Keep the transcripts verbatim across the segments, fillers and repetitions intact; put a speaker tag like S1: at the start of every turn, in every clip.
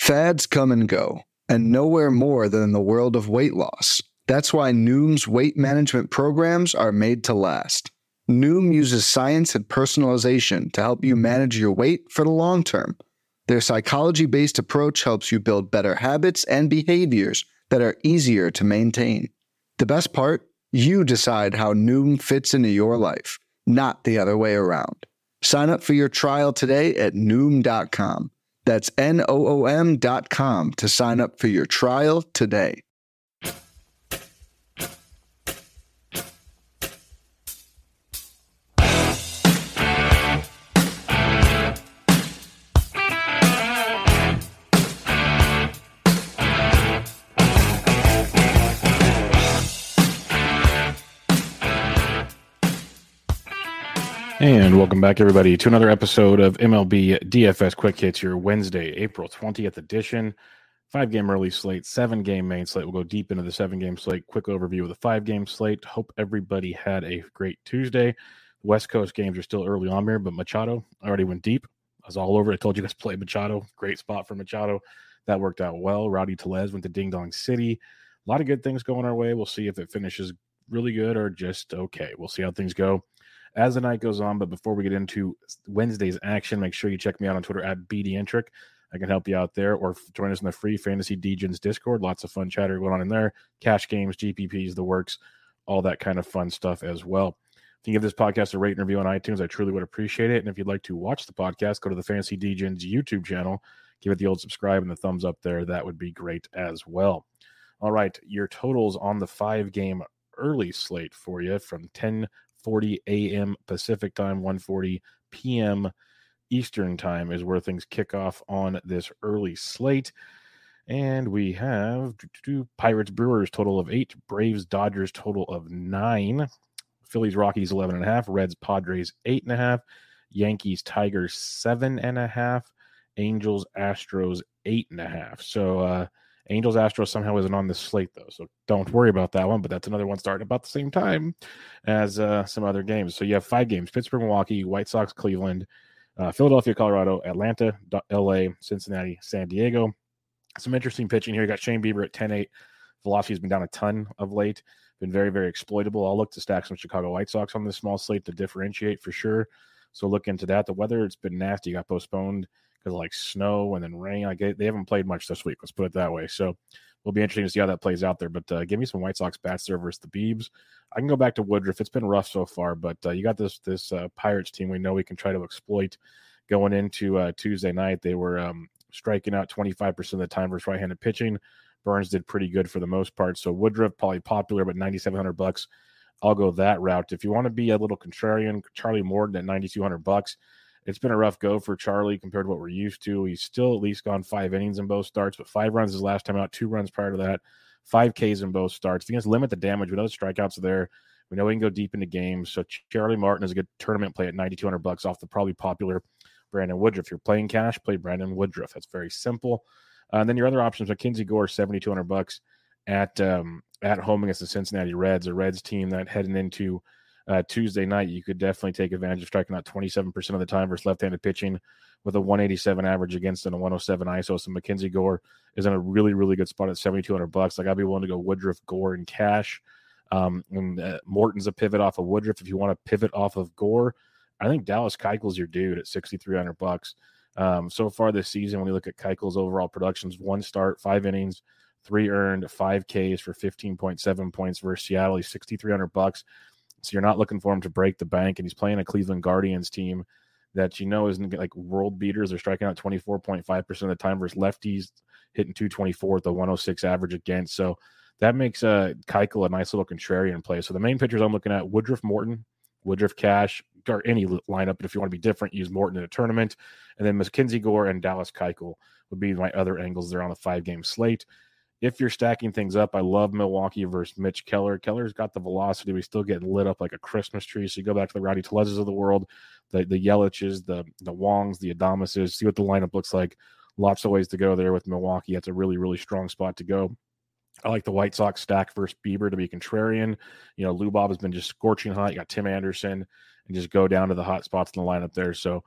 S1: Fads come and go, and nowhere more than in the world of weight loss. That's why Noom's weight management programs are made to last. Noom uses science and personalization to help you manage your weight for the long term. Their psychology-based approach helps you build better habits and behaviors that are easier to maintain. The best part? You decide how Noom fits into your life, not the other way around. Sign up for your trial today at Noom dot com. That's N O O M dot com to sign up for your trial today.
S2: And welcome back, everybody, to another episode of M L B D F S Quick Hits, your Wednesday, April twentieth edition. Five-game early slate, seven-game main slate. We'll go deep into the seven-game slate. Quick overview of the five-game slate. Hope everybody had a great Tuesday. West Coast games are still early on here, but Machado already went deep. I was all over it. I told you guys play Machado. Great spot for Machado. That worked out well. Rowdy Tellez went to Ding Dong City. A lot of good things going our way. We'll see if it finishes really good or just okay. We'll see how things go as the night goes on. But before we get into Wednesday's action, make sure you check me out on Twitter at B D Entric. I can help you out there, or join us in the free Fantasy Degens Discord. Lots of fun chatter going on in there. Cash games, G P Ps, the works, all that kind of fun stuff as well. If you give this podcast a rate and review on iTunes, I truly would appreciate it. And if you'd like to watch the podcast, go to the Fantasy Degens YouTube channel. Give it the old subscribe and the thumbs up there. That would be great as well. All right, your totals on the five-game early slate for you from ten forty a.m. Pacific time, one forty p.m. Eastern time is where things kick off on this early slate. And we have Pirates Brewers total of eight, Braves Dodgers total of nine, Phillies Rockies eleven and a half, Reds Padres eight and a half, Yankees Tigers seven and a half, Angels Astros eight and a half. So uh Angels Astros somehow isn't on this slate, though, so don't worry about that one. But that's another one starting about the same time as uh, some other games. So you have five games: Pittsburgh, Milwaukee, White Sox, Cleveland, uh, Philadelphia, Colorado, Atlanta, L A, Cincinnati, San Diego. Some interesting pitching here. You got Shane Bieber at ten eight. Velocity has been down a ton of late. Been very, very exploitable. I'll look to stack some Chicago White Sox on this small slate to differentiate for sure. So look into that. The weather, it's been nasty. Got postponed because of like snow and then rain. Like they haven't played much this week. Let's put it that way. So it'll be interesting to see how that plays out there. But uh, give me some White Sox bats there versus the Beebs. I can go back to Woodruff. It's been rough so far, but uh, you got this this uh, Pirates team we know we can try to exploit going into uh, Tuesday night. They were um, striking out twenty-five percent of the time versus right-handed pitching. Burns did pretty good for the most part. So Woodruff probably popular, but ninety-seven hundred bucks. I'll go that route. If you want to be a little contrarian, Charlie Morton at ninety-two hundred bucks. It's been a rough go for Charlie compared to what we're used to. He's still at least gone five innings in both starts, but five runs his last time out, two runs prior to that, five Ks in both starts. If he has to limit the damage, we know the strikeouts are there. We know he can go deep into games. So Charlie Martin is a good tournament play at ninety-two hundred bucks off the probably popular Brandon Woodruff. If you're playing cash, play Brandon Woodruff. That's very simple. Uh, and then your other options, Mackenzie Gore, seventy-two hundred bucks at um, at home against the Cincinnati Reds, a Reds team that heading into Uh, Tuesday night, you could definitely take advantage of striking out twenty-seven percent of the time versus left-handed pitching with a one eighty-seven average against and a one oh seven I S O. So Mackenzie Gore is in a really, really good spot at seventy-two hundred bucks. Like I'd be willing to go Woodruff, Gore, and cash. Um, and uh, Morton's a pivot off of Woodruff. If you want to pivot off of Gore, I think Dallas Keuchel's your dude at sixty-three hundred bucks. Um, so far this season, when you look at Keuchel's overall productions, one start, five innings, three earned, five Ks for fifteen point seven points versus Seattle. He's sixty-three hundred bucks. So you're not looking for him to break the bank, and he's playing a Cleveland Guardians team that you know isn't like world beaters. They're striking out twenty-four point five percent of the time versus lefties, hitting two twenty-four with a one oh six average against. So that makes uh, Keuchel a nice little contrarian play. So the main pitchers I'm looking at, Woodruff Morton, Woodruff Cash, or any lineup, but if you want to be different, use Morton in a tournament. And then Mackenzie Gore and Dallas Keuchel would be my other angles there on the five-game slate. If you're stacking things up, I love Milwaukee versus Mitch Keller. Keller's got the velocity. We still get lit up like a Christmas tree. So you go back to the Rowdy Tellez's of the world, the the Yelich's, the the Wongs, the Adamases, see what the lineup looks like. Lots of ways to go there with Milwaukee. That's a really, really strong spot to go. I like the White Sox stack versus Bieber to be contrarian. You know, Lou Bob has been just scorching hot. You got Tim Anderson, and just go down to the hot spots in the lineup there. So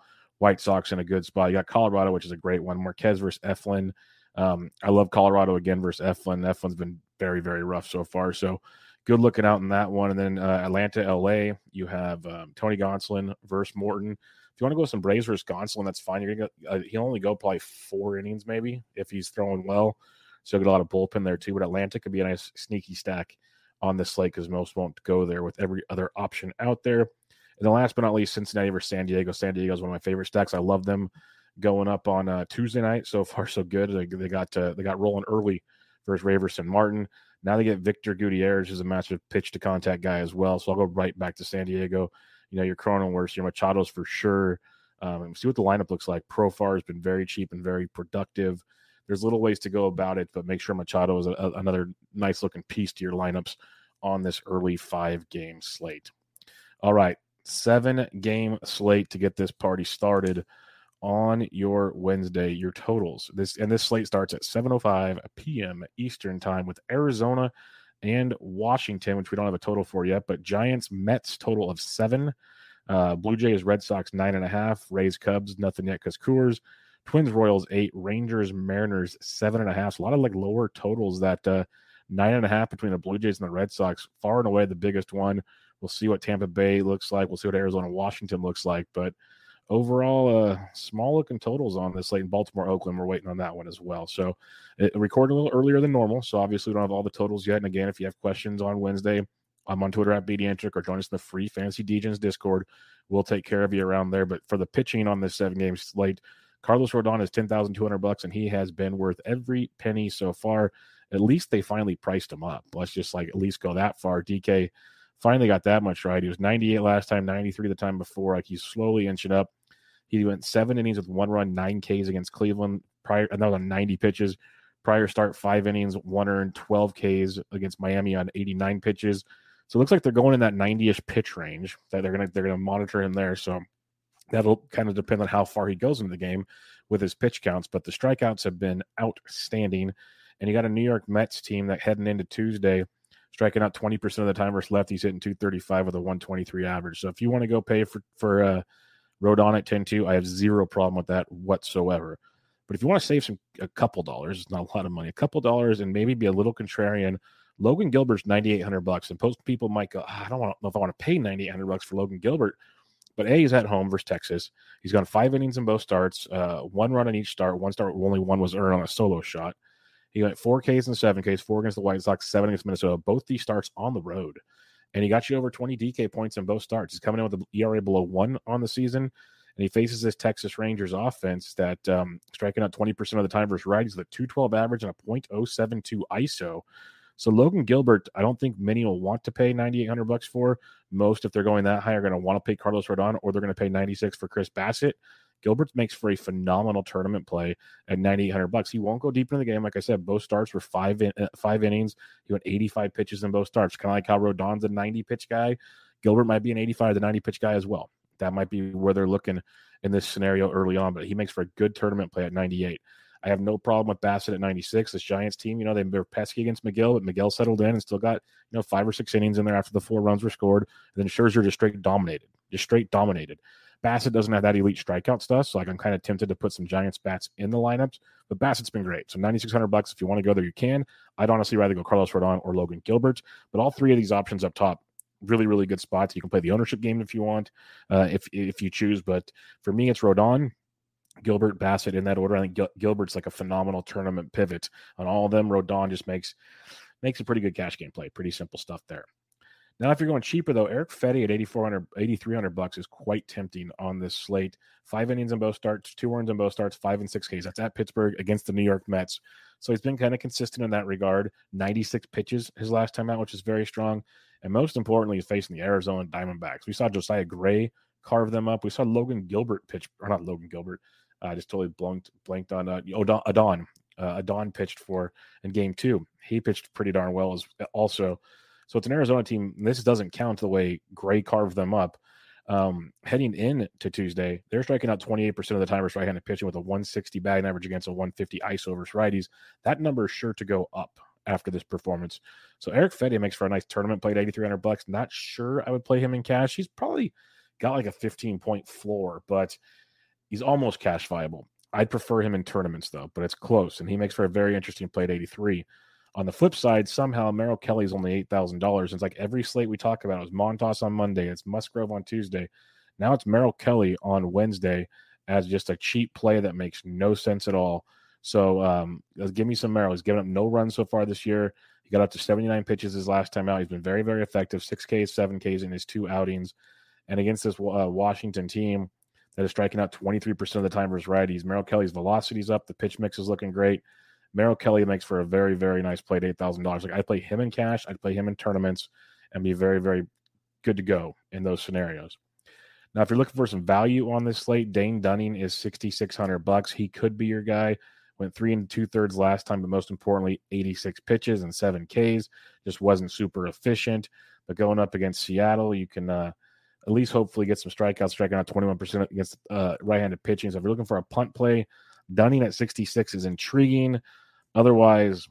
S2: White Sox in a good spot. You got Colorado, which is a great one. Marquez versus Eflin. Um, I love Colorado again versus Eflin. Eflin's been very, very rough so far. So good looking out in that one. And then uh, Atlanta, L A, you have um, Tony Gonsolin versus Morton. If you want to go some Braves versus Gonsolin, that's fine. You're gonna go, uh, he'll only go probably four innings maybe if he's throwing well. So get a lot of bullpen there too. But Atlanta could be a nice sneaky stack on this slate because most won't go there with every other option out there. And then last but not least, Cincinnati versus San Diego. San Diego is one of my favorite stacks. I love them going up on uh, Tuesday night. So far, so good. They, they got uh, they got rolling early versus Raverson Martin. Now they get Victor Gutierrez, who's a massive pitch to contact guy as well. So I'll go right back to San Diego. You know, your Cronenworths, your Machados for sure. Um, see what the lineup looks like. Profar has been very cheap and very productive. There's little ways to go about it, but make sure Machado is a, a, another nice looking piece to your lineups on this early five game slate. All right, seven game slate to get this party started on your Wednesday. Your totals. This and this slate starts at seven oh five p.m. Eastern time with Arizona and Washington, which we don't have a total for yet, but Giants Mets total of seven. Uh, Blue Jays Red Sox nine and a half. Rays Cubs nothing yet because Coors. Twins Royals eight. Rangers Mariners seven and a half. So a lot of like lower totals. That uh, nine and a half between the Blue Jays and the Red Sox, far and away the biggest one. We'll see what Tampa Bay looks like. We'll see what Arizona Washington looks like, but overall, uh, small looking totals on this slate. In Baltimore, Oakland, we're waiting on that one as well. So it recorded a little earlier than normal. So obviously we don't have all the totals yet. And again, if you have questions on Wednesday, I'm on Twitter at BDantric or join us in the free Fantasy Degens Discord. We'll take care of you around there. But for the pitching on this seven game slate, Carlos Rodon is ten thousand two hundred bucks, and he has been worth every penny so far. At least they finally priced him up. Let's just like at least go that far. D K finally got that much right. He was ninety-eight last time, ninety-three the time before. Like he's slowly inching up. He went seven innings with one run, nine Ks against Cleveland. Prior, another ninety pitches. Prior start, five innings, one earned, twelve Ks against Miami on eighty-nine pitches. So it looks like they're going in that ninety-ish pitch range. That they're gonna they're gonna monitor him there. So that'll kind of depend on how far he goes into the game with his pitch counts. But the strikeouts have been outstanding. And you got a New York Mets team that heading into Tuesday, striking out twenty percent of the time versus left. He's hitting two thirty-five with a one twenty-three average. So if you want to go pay for for uh, Rodon at ten two, I have zero problem with that whatsoever. But if you want to save some a couple dollars, it's not a lot of money, a couple dollars, and maybe be a little contrarian, Logan Gilbert's ninety-eight hundred bucks. And most people might go, I don't know if I want to pay ninety-eight hundred bucks for Logan Gilbert. But A, he's at home versus Texas. He's gone five innings in both starts, uh, one run in each start. One start, only one was earned on a solo shot. He got four Ks and seven Ks, four against the White Sox, seven against Minnesota. Both these starts on the road. And he got you over twenty D K points in both starts. He's coming in with an E R A below one on the season. And he faces this Texas Rangers offense that um, striking out twenty percent of the time versus righties with a two twelve average and a point oh seven two I S O. So Logan Gilbert, I don't think many will want to pay ninety-eight hundred bucks for. Most, if they're going that high, are going to want to pay Carlos Rodon, or they're going to pay ninety-six for Chris Bassett. Gilbert makes for a phenomenal tournament play at ninety-eight hundred bucks. He won't go deep in the game. Like I said, both starts were five in, uh, five innings. He went eighty-five pitches in both starts. Kind of like how Rodon's a ninety pitch guy. Gilbert might be an eighty-five to ninety pitch guy as well. That might be where they're looking in this scenario early on, but he makes for a good tournament play at ninety-eight. I have no problem with Bassett at ninety-six. This Giants team, you know, they were pesky against McGill, but McGill settled in and still got, you know, five or six innings in there after the four runs were scored. And then Scherzer just straight dominated, just straight dominated. Bassett doesn't have that elite strikeout stuff, so like I'm kind of tempted to put some Giants bats in the lineups, but Bassett's been great. So ninety-six hundred bucks, if you want to go there, you can. I'd honestly rather go Carlos Rodon or Logan Gilbert, but all three of these options up top, really, really good spots. You can play the ownership game if you want, uh, if if you choose, but for me, it's Rodon, Gilbert, Bassett in that order. I think Gil- Gilbert's like a phenomenal tournament pivot on all of them. Rodon just makes makes a pretty good cash game play. Pretty simple stuff there. Now, if you're going cheaper though, Eric Fedde at eighty-four hundred, eighty-three hundred bucks is quite tempting on this slate. Five innings in both starts, two runs in both starts, five and six Ks. That's at Pittsburgh against the New York Mets. So he's been kind of consistent in that regard. ninety-six pitches his last time out, which is very strong. And most importantly, he's facing the Arizona Diamondbacks. We saw Josiah Gray carve them up. We saw Logan Gilbert pitch, or not Logan Gilbert. I uh, just totally blanked, blanked on uh, Adon. Adon. Uh, Adon pitched for in game two. He pitched pretty darn well as also. So it's an Arizona team. This doesn't count the way Gray carved them up. Um, heading in to Tuesday, they're striking out twenty-eight percent of the time versus right-handed pitching with a one sixty batting average against a one fifty I S O versus righties. That number is sure to go up after this performance. So Eric Fedde makes for a nice tournament play at eighty-three hundred bucks. Not sure I would play him in cash. He's probably got like a fifteen point floor, but He's almost cash viable. I'd prefer him in tournaments, though, but it's close, and he makes for a very interesting play at eighty-three. On the flip side, somehow Merrill Kelly's only eight thousand dollars. It's like every slate we talk about. It was Montas on Monday. It's Musgrove on Tuesday. Now it's Merrill Kelly on Wednesday as just a cheap play that makes no sense at all. So um, give me some Merrill. He's given up no runs so far this year. He got up to seventy-nine pitches his last time out. He's been very, very effective, six Ks, seven Ks in his two outings. And against this uh, Washington team that is striking out twenty-three percent of the time versus righties, Merrill Kelly's velocity's up. The pitch mix is looking great. Merrill Kelly makes for a very, very nice play at eight thousand dollars. Like, I'd play him in cash. I'd play him in tournaments and be very, very good to go in those scenarios. Now, if you're looking for some value on this slate, Dane Dunning is sixty-six hundred bucks. He could be your guy. Went three and two thirds last time, but most importantly, eighty-six pitches and seven Ks. Just wasn't super efficient. But going up against Seattle, you can uh, at least hopefully get some strikeouts, striking out twenty-one percent against uh, right-handed pitching. So if you're looking for a punt play, Dunning at sixty-six is intriguing. Otherwise,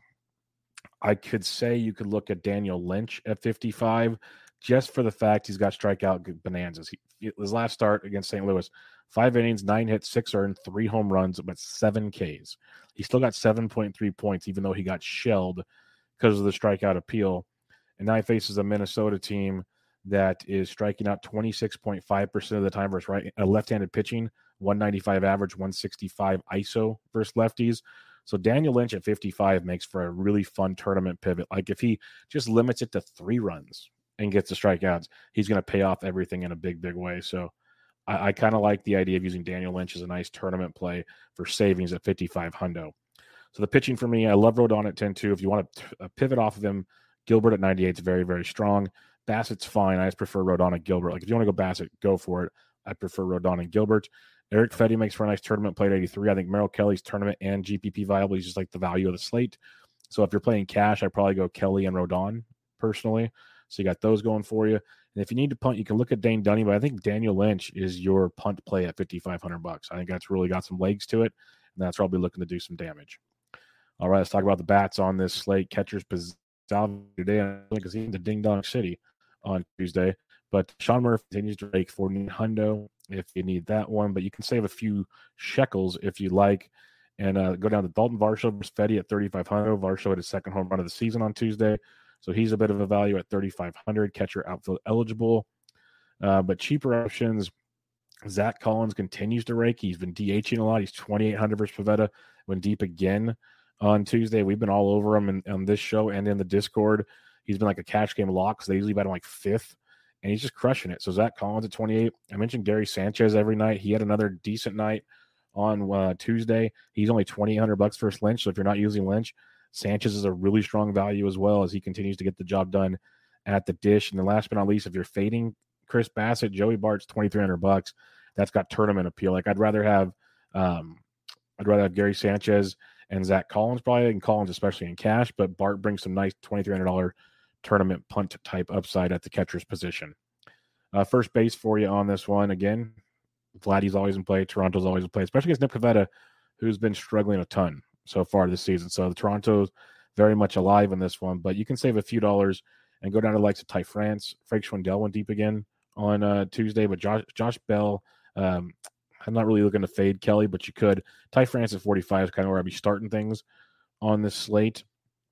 S2: I could say you could look at Daniel Lynch at fifty-five, just for the fact he's got strikeout bonanzas. He, his last start against Saint Louis, five innings, nine hits, six earned, three home runs, but seven Ks. He still got seven point three points, even though he got shelled because of the strikeout appeal. And now he faces a Minnesota team that is striking out twenty-six point five percent of the time versus right, uh, left-handed pitching, one ninety-five average, one sixty-five I S O versus lefties. So Daniel Lynch at fifty-five makes for a really fun tournament pivot. Like, if he just limits it to three runs and gets the strikeouts, he's going to pay off everything in a big, big way. So I, I kind of like the idea of using Daniel Lynch as a nice tournament play for savings at fifty-five hundo. So the pitching for me, I love Rodon at ten two. If you want to pivot off of him, Gilbert at ninety-eight is very, very strong. Bassett's fine. I just prefer Rodon and Gilbert. Like, if you want to go Bassett, go for it. I prefer Rodon and Gilbert. Eric Fedde makes for a nice tournament play at eighty-three. I think Merrill Kelly's tournament and G P P viable. He's just like the value of the slate. So if you're playing cash, I'd probably go Kelly and Rodon personally. So you got those going for you. And if you need to punt, you can look at Dane Dunning, but I think Daniel Lynch is your punt play at fifty-five hundred bucks. I think that's really got some legs to it, and that's probably looking to do some damage. All right, let's talk about the bats on this slate. Catchers Salvi today because he's into Ding Dong City on Tuesday. But Sean Murphy continues to rake forty-nine hundo if you need that one. But you can save a few shekels if you like. And uh, go down to Dalton Varsho versus Fedde at thirty-five hundred. Varsho had his second home run of the season on Tuesday. So he's a bit of a value at thirty-five hundred. Catcher outfield eligible. Uh, but cheaper options, Zach Collins continues to rake. He's been DHing a lot. He's twenty-eight hundred versus Pavetta. Went deep again on Tuesday. We've been all over him in, on this show and in the Discord. He's been like a cash game lock, so they usually bet him like fifth, and he's just crushing it. So Zach Collins at twenty-eight. I mentioned Gary Sanchez every night. He had another decent night on uh, Tuesday. He's only twenty-eight hundred bucks versus Lynch, so if you're not using Lynch, Sanchez is a really strong value as well as he continues to get the job done at the dish. And then last but not least, if you're fading Chris Bassett, Joey Bart's twenty-three hundred bucks. That's got tournament appeal. Like, I'd rather have um, I'd rather have Gary Sanchez and Zach Collins probably, and Collins especially in cash, but Bart brings some nice twenty-three hundred dollars tournament punt type upside at the catcher's position. Uh, first base for you on this one. Again, Vladdy's always in play. Toronto's always in play, especially against Nick Pivetta, who's been struggling a ton so far this season. So the Toronto's very much alive in this one, but you can save a few dollars and go down to the likes of Ty France. Frank Schwindel went deep again on uh, Tuesday, but Josh, Josh Bell, um, I'm not really looking to fade Kelly, but you could. Ty France at forty-five is kind of where I'd be starting things on this slate.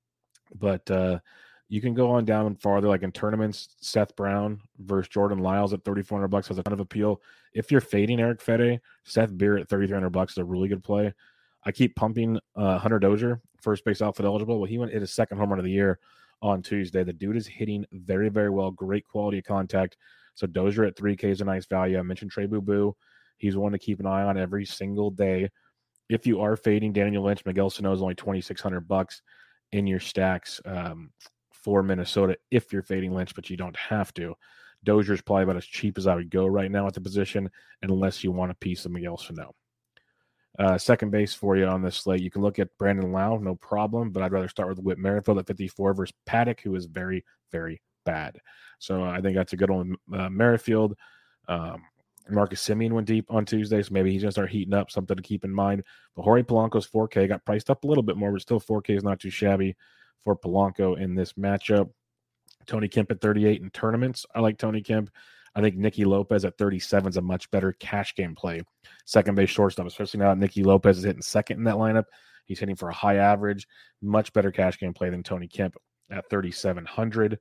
S2: But uh, you can go on down farther, like in tournaments. Seth Brown versus Jordan Lyles at thirty-four hundred bucks has a ton of appeal. If you're fading Eric Fedde, Seth Beer at thirty-three hundred bucks is a really good play. I keep pumping uh, Hunter Dozier, first base outfield eligible. Well, he went hit his second home run of the year on Tuesday. The dude is hitting very, very well. Great quality of contact. So Dozier at three K is a nice value. I mentioned Trey Boo Boo. He's one to keep an eye on every single day. If you are fading Daniel Lynch, Miguel Sano is only twenty-six hundred bucks in your stacks um, for Minnesota if you're fading Lynch, but you don't have to. Dozier is probably about as cheap as I would go right now at the position, unless you want a piece of Miguel Sano. Uh, second base for you on this slate, you can look at Brandon Lau, no problem, but I'd rather start with Whit Merrifield at fifty-four versus Paddock, who is very, very bad. So uh, I think that's a good one. Uh, Merrifield, um, Marcus Semien went deep on Tuesday, so maybe he's going to start heating up, something to keep in mind. But Jorge Polanco's four K got priced up a little bit more, but still four K is not too shabby for Polanco in this matchup. Tony Kemp at thirty-eight in tournaments. I like Tony Kemp. I think Nicky Lopez at thirty-seven is a much better cash game play. Second base shortstop, especially now that Nicky Lopez is hitting second in that lineup. He's hitting for a high average. Much better cash game play than Tony Kemp at thirty-seven hundred.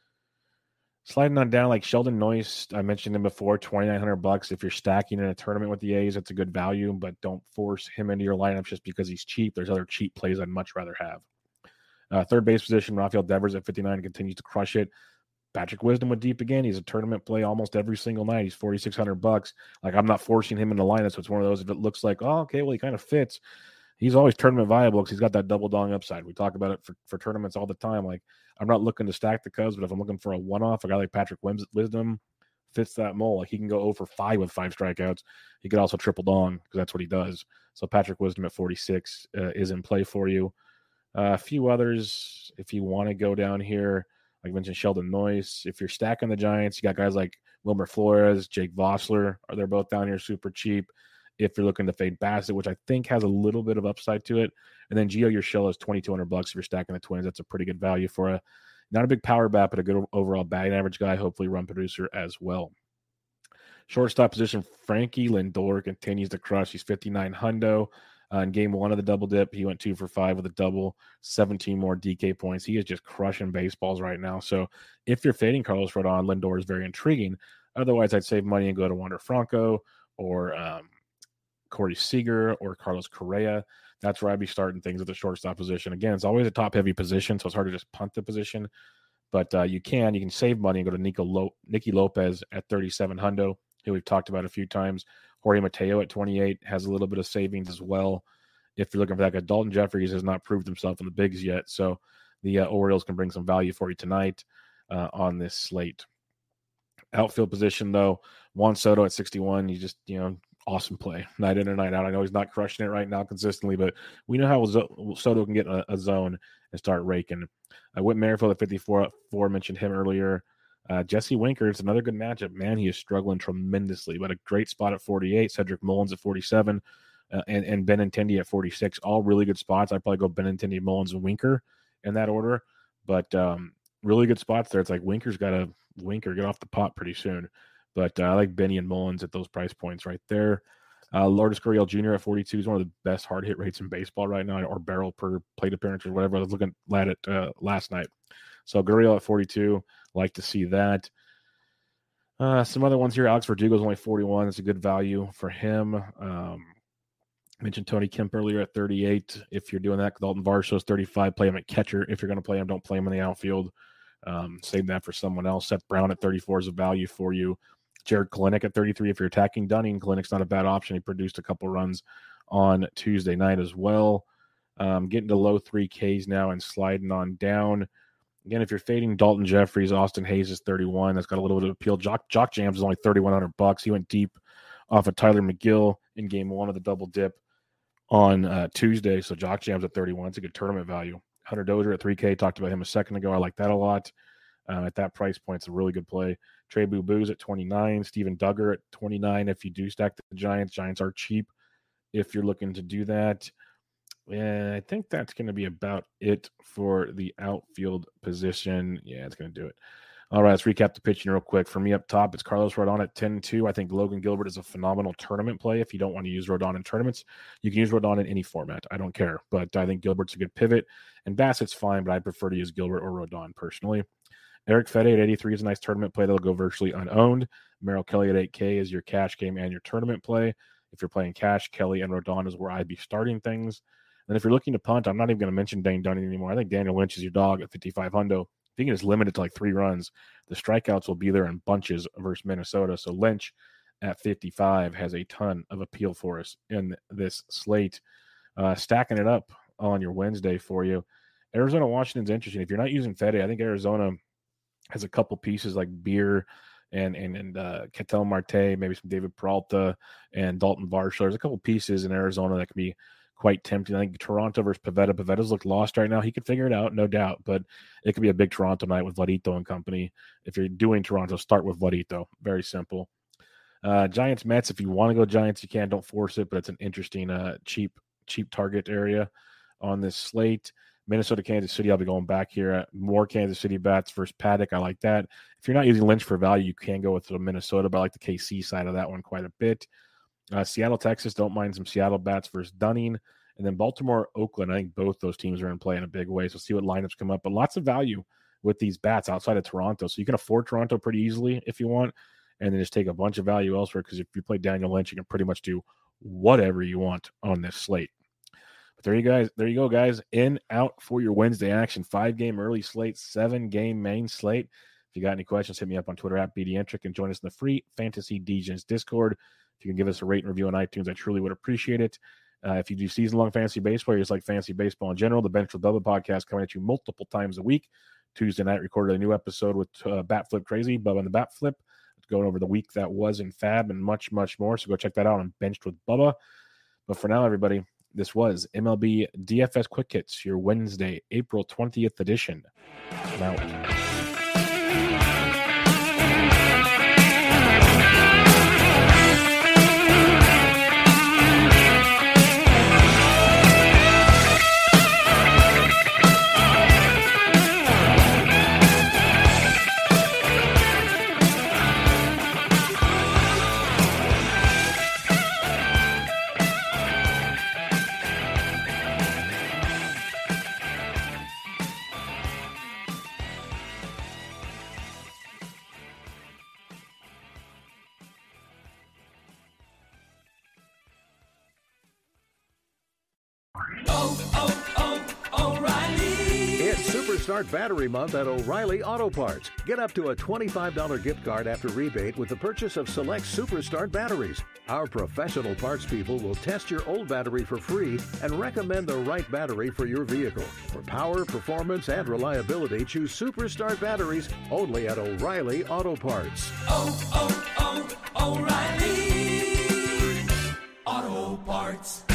S2: Sliding on down, like Sheldon Noyce, I mentioned him before, twenty-nine hundred bucks. If you're stacking in a tournament with the A's, it's a good value, but don't force him into your lineup just because he's cheap. There's other cheap plays I'd much rather have. Uh, third base position, Rafael Devers at fifty-nine continues to crush it. Patrick Wisdom with deep again. He's a tournament play almost every single night. He's forty-six hundred bucks. Like, I'm not forcing him in the lineup, so it's one of those, if it looks like, oh, okay, well, he kind of fits. He's always tournament viable because he's got that double dong upside. We talk about it for, for tournaments all the time. Like, I'm not looking to stack the Cubs, but if I'm looking for a one-off, a guy like Patrick Wisdom fits that mold. Like, he can go oh for five with five strikeouts. He could also triple dong because that's what he does. So Patrick Wisdom at forty-six uh, is in play for you. Uh, a few others, if you want to go down here, like I mentioned, Sheldon Noyce. If you're stacking the Giants, you got guys like Wilmer Flores, Jake Vossler. They're both down here super cheap. If you're looking to fade Bassett, which I think has a little bit of upside to it. And then Gio Urshela is twenty-two hundred bucks if you're stacking the Twins. That's a pretty good value for a, not a big power bat, but a good overall batting average guy, hopefully run producer as well. Shortstop position, Frankie Lindor continues to crush. He's fifty-nine hundo. Uh, in game one of the double dip, he went two for five with a double, seventeen more D K points. He is just crushing baseballs right now. So if you're fading Carlos Rodon, Lindor is very intriguing. Otherwise, I'd save money and go to Wander Franco or um, Corey Seager or Carlos Correa. That's where I'd be starting things at the shortstop position. Again, it's always a top-heavy position, so it's hard to just punt the position. But uh, you can. You can save money and go to Nico Lo- Nicky Lopez at thirty-seven hundo, who we've talked about a few times. Jorge Mateo at twenty-eight has a little bit of savings as well. If you're looking for that guy, Dalton Jeffries has not proved himself in the bigs yet, so the uh, Orioles can bring some value for you tonight uh, on this slate. Outfield position, though, Juan Soto at sixty-one. You just, you know, awesome play, night in and night out. I know he's not crushing it right now consistently, but we know how Soto can get a, a zone and start raking. Uh, Whit Merrifield at fifty-four, four, mentioned him earlier. Uh, Jesse Winker, it's another good matchup. Man, he is struggling tremendously, but a great spot at forty-eight. Cedric Mullins at forty-seven, uh, and, and Benintendi at forty-six. All really good spots. I'd probably go Benintendi, Mullins, and Winker in that order, but um, really good spots there. It's like Winker's got to Winker get off the pot pretty soon. But uh, I like Benny and Mullins at those price points right there. Uh, Lourdes Gurriel Junior at forty-two is one of the best hard hit rates in baseball right now, or barrel per plate appearance or whatever. I was looking at it uh, last night. So Gurriel at forty-two, like to see that. Uh, some other ones here. Alex Verdugo is only forty-one. That's a good value for him. Um, mentioned Tony Kemp earlier at thirty-eight. If you're doing that, Dalton Varsho is thirty-five. Play him at catcher. If you're going to play him, don't play him in the outfield. Um, save that for someone else. Seth Brown at thirty-four is a value for you. Jared Kalenic at thirty-three. If you're attacking Dunning, Kalenic's not a bad option. He produced a couple runs on Tuesday night as well. Um, getting to low three Ks now and sliding on down. Again, if you're fading Dalton Jeffries, Austin Hayes is thirty-one. That's got a little bit of appeal. Jock, Jock Jams is only thirty-one hundred bucks. He went deep off of Tyler McGill in game one of the double dip on uh, Tuesday. So Jock Jams at thirty-one. It's a good tournament value. Hunter Dozier at three K. Talked about him a second ago. I like that a lot. Uh, at that price point, it's a really good play. Trey Boo-Boo's at twenty-nine. Steven Duggar at twenty-nine. If you do stack the Giants, Giants are cheap if you're looking to do that. And I think that's going to be about it for the outfield position. Yeah, it's going to do it. All right, let's recap the pitching real quick. For me up top, it's Carlos Rodon at ten two. I think Logan Gilbert is a phenomenal tournament play. If you don't want to use Rodon in tournaments, you can use Rodon in any format. I don't care. But I think Gilbert's a good pivot. And Bassett's fine, but I prefer to use Gilbert or Rodon personally. Eric Fede at eighty-three is a nice tournament play that'll go virtually unowned. Merrill Kelly at eight K is your cash game and your tournament play. If you're playing cash, Kelly and Rodon is where I'd be starting things. And if you're looking to punt, I'm not even going to mention Dane Dunning anymore. I think Daniel Lynch is your dog at fifty-five hundo. If you can just limit it to like three runs, the strikeouts will be there in bunches versus Minnesota. So Lynch at fifty-five has a ton of appeal for us in this slate. Uh, stacking it up on your Wednesday for you. Arizona, Washington's interesting. If you're not using Fede, I think Arizona has a couple pieces like Beer and and and uh, Ketel Marte, maybe some David Peralta and Dalton Varsho. There's a couple pieces in Arizona that can be quite tempting. I think Toronto versus Pivetta. Pivetta's looked lost right now. He could figure it out, no doubt, but it could be a big Toronto night with Vladito and company. If you're doing Toronto, start with Vladito. Very simple. Uh, Giants, Mets, if you want to go Giants, you can. Don't force it, but it's an interesting, uh, cheap, cheap target area on this slate. Minnesota, Kansas City, I'll be going back here. More Kansas City bats versus Paddock. I like that. If you're not using Lynch for value, you can go with the Minnesota, but I like the K C side of that one quite a bit. Uh, Seattle, Texas, don't mind some Seattle bats versus Dunning. And then Baltimore, Oakland, I think both those teams are in play in a big way. So see what lineups come up. But lots of value with these bats outside of Toronto. So you can afford Toronto pretty easily if you want, and then just take a bunch of value elsewhere, because if you play Daniel Lynch, you can pretty much do whatever you want on this slate. But there you guys, there you go, guys. In, out for your Wednesday action. Five-game early slate, seven-game main slate. If you got any questions, hit me up on Twitter at B D Entric and join us in the free Fantasy Degens Discord. If you can give us a rate and review on iTunes, I truly would appreciate it. Uh, if you do season-long fantasy baseball, you just like fantasy baseball in general, the Bench with Bubba podcast coming at you multiple times a week. Tuesday night, recorded a new episode with uh, Bat Flip Crazy, Bubba and the Bat Flip, going over the week that was in Fab and much, much more. So go check that out on Benched with Bubba. But for now, everybody, this was M L B D F S Quick Hits, your Wednesday, April twentieth edition. I'm out.
S3: Start Battery Month at O'Reilly Auto Parts. Get up to a twenty-five dollars gift card after rebate with the purchase of select Superstart batteries. Our professional parts people will test your old battery for free and recommend the right battery for your vehicle. For power, performance, and reliability, choose Superstart batteries only at O'Reilly Auto Parts.
S4: Oh, oh, oh, O'Reilly Auto Parts.